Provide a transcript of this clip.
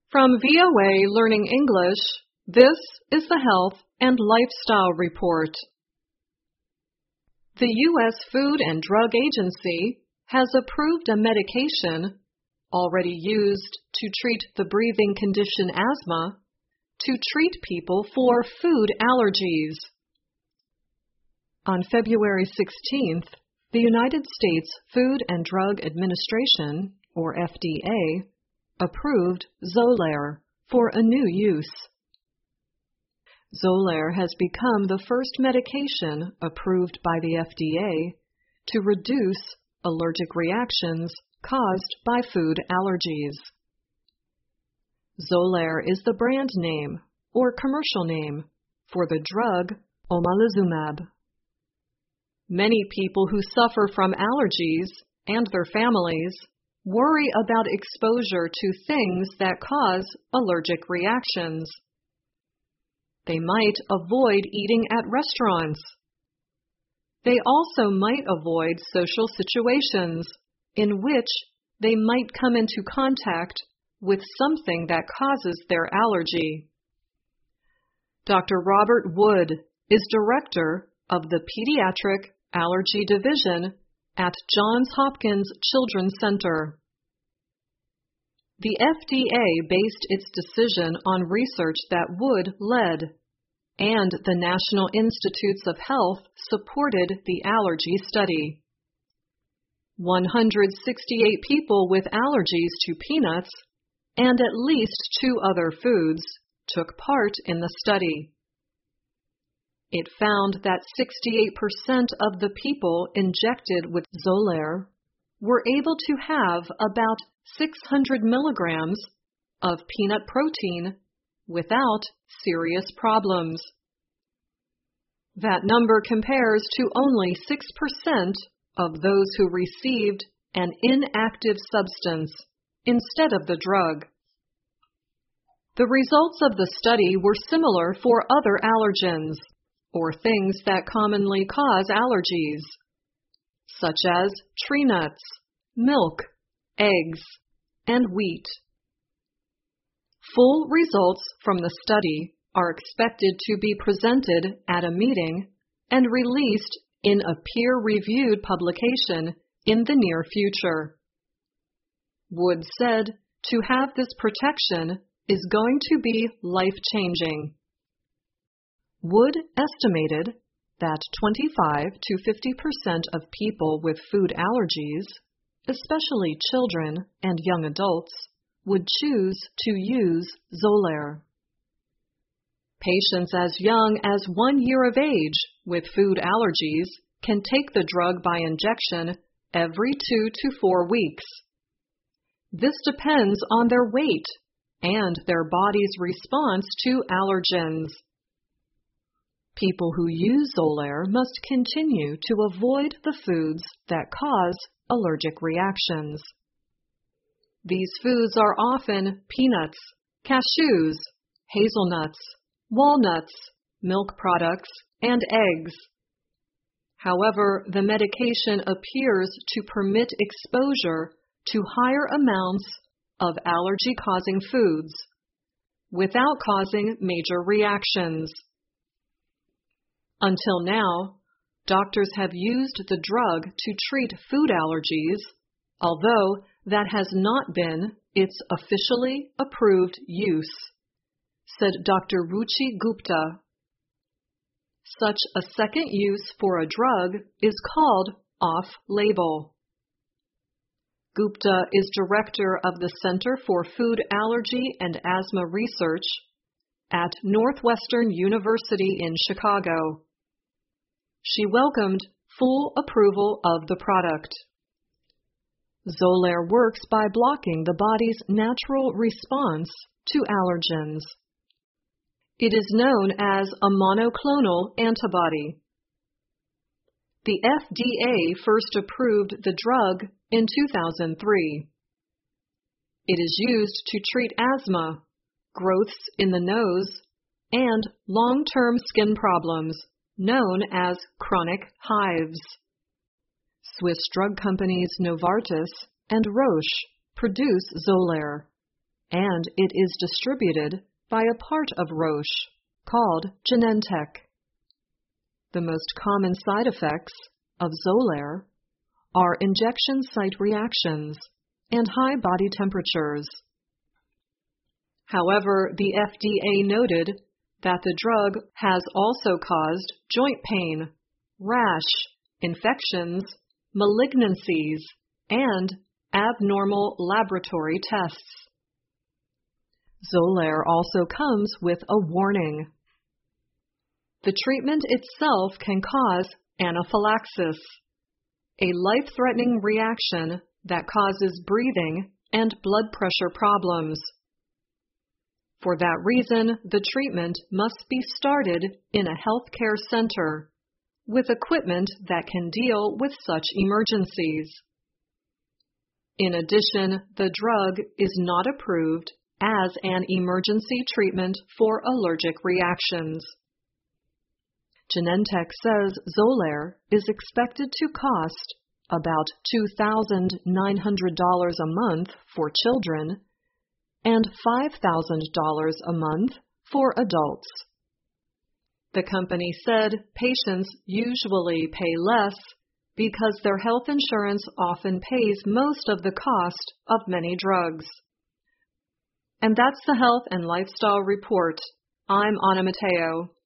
From VOA Learning English, this is the Health and Lifestyle Report. The U.S. Food and Drug Agency has approved a medication already used to treat the breathing condition asthma to treat people for food allergies. On February 16th, the United States Food and Drug Administration, or FDA, approved Xolair for a new use. Xolair has become the first medication approved by the FDA to reduce allergic reactions caused by food allergies. Xolair is the brand name or commercial name for the drug omalizumab. Many people who suffer from allergies and their families worry about exposure to things that cause allergic reactions. They might avoid eating at restaurants. They also might avoid social situations in which they might come into contact with something that causes their allergy. Dr. Robert Wood is director of the Pediatric Allergy Division at Johns Hopkins Children's Center. The FDA based its decision on research that Wood led, and the National Institutes of Health supported the allergy study. 168 people with allergies to peanuts and at least 2 other foods took part in the study. It found that 68% of the people injected with Xolair were able to have about 600 milligrams of peanut protein without serious problems. That number compares to only 6% of those who received an inactive substance instead of the drug. The results of the study were similar for other allergens, or things that commonly cause allergies, such as tree nuts, milk, eggs, and wheat. Full results from the study are expected to be presented at a meeting and released in a peer-reviewed publication in the near future. Wood said to have this protection is going to be life-changing. Wood estimated that 25 to 50% of people with food allergies, especially children and young adults, would choose to use Xolair. Patients as young as 1 year of age with food allergies can take the drug by injection every 2 to 4 weeks. This depends on their weight and their body's response to allergens. People who use Xolair must continue to avoid the foods that cause allergic reactions. These foods are often peanuts, cashews, hazelnuts, walnuts, milk products, and eggs. However, the medication appears to permit exposure to higher amounts of allergy-causing foods without causing major reactions. Until now, doctors have used the drug to treat food allergies, although that has not been its officially approved use, said Dr. Ruchi Gupta. Such a second use for a drug is called off-label. Gupta is director of the Center for Food Allergy and Asthma Research at Northwestern University in Chicago. She welcomed full approval of the product. Xolair works by blocking the body's natural response to allergens. It is known as a monoclonal antibody. The FDA first approved the drug in 2003. It is used to treat asthma, growths in the nose, and long-term skin problems known as chronic hives. Swiss drug companies Novartis and Roche produce Xolair, and it is distributed by a part of Roche called Genentech. The most common side effects of Xolair are injection site reactions and high body temperatures. However, the FDA noted that the drug has also caused joint pain, rash, infections, malignancies, and abnormal laboratory tests. Xolair also comes with a warning. The treatment itself can cause anaphylaxis, a life-threatening reaction that causes breathing and blood pressure problems. For that reason, the treatment must be started in a healthcare center with equipment that can deal with such emergencies. In addition, the drug is not approved as an emergency treatment for allergic reactions. Genentech says Xolair is expected to cost about $2,900 a month for children and $5,000 a month for adults. The company said patients usually pay less because their health insurance often pays most of the cost of many drugs. And that's the Health and Lifestyle Report. I'm Anna Mateo.